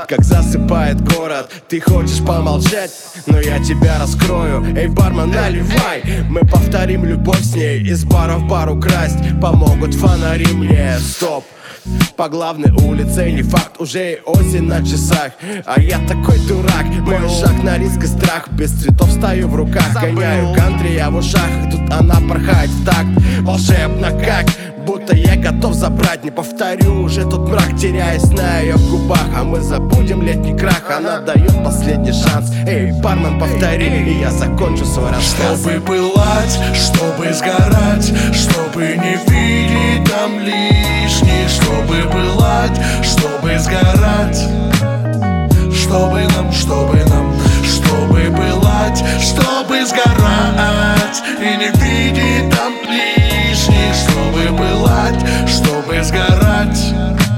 как засыпает город. Ты хочешь помолчать, но я тебя раскрою. Эй, бармен, наливай, мы повторим любовь с ней. Из бара в бар украсть помогут фонари мне. Стоп, по главной улице не факт, уже и осень на часах. А я такой дурак, мой шаг на риск и страх. Без цветов стою в руках, гоняю кантри, я в ушах. И тут она порхает в такт, волшебно как, будто я готов забрать. Не повторю уже тот мрак, теряясь на ее губах. А мы забудем летний крах, она дает последний шанс. Эй, бармен, повтори, и я закончу свой рассказ. Чтобы пылать, чтобы сгорать, чтобы не видеть там лишних. Чтобы пылать, чтобы сгорать, чтобы нам, чтобы пылать, чтобы сгорать и не видеть там лишних. Чтобы пылать, чтобы сгорать,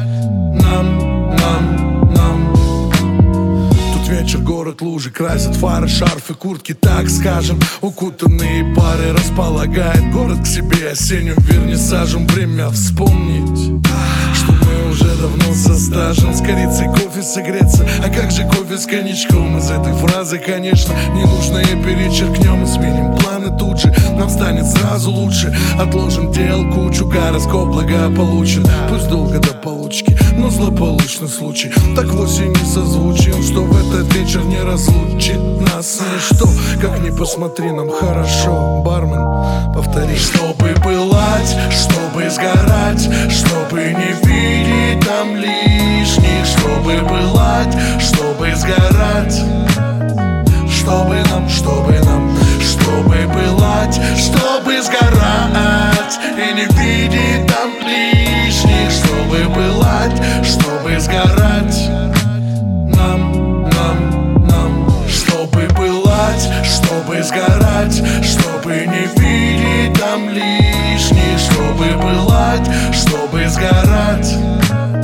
нам. Тут вечер, город, лужи, красят фары, шарфы, куртки, так скажем. Укутанные пары располагает город к себе осенним вернисажем. Время вспомнить, что мы уже давно застажем. С корицей кофе согреться, а как же кофе с коньячком? Из этой фразы, конечно, ненужное перечеркнем и сменим планы тут же. Нам станет сразу лучше, отложим дел кучу. Гороскоп благополучен, пусть долго до получки, но злополучный случай так вовсе не созвучен, что в этот вечер не разлучит нас ничто. Как ни посмотри, нам хорошо, бармен, повтори. Чтобы пылать, чтобы сгорать, чтобы не видеть там лишних. Чтобы пылать, чтобы сгорать, чтобы нам, чтобы пылать, чтобы сгорать и не видеть там лишних. Чтобы пылать, чтобы сгорать, нам. Чтобы пылать, чтобы сгорать, чтобы не видеть там лишних. Чтобы пылать, чтобы сгорать.